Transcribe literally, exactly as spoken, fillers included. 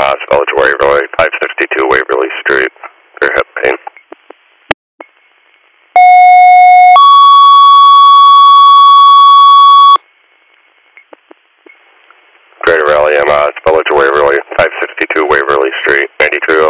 S, Village Waverly, five sixty-two Waverly Street, for hip pain. Greater Raleigh M S, Village Waverly, five sixty-two Waverly Street, ninety-two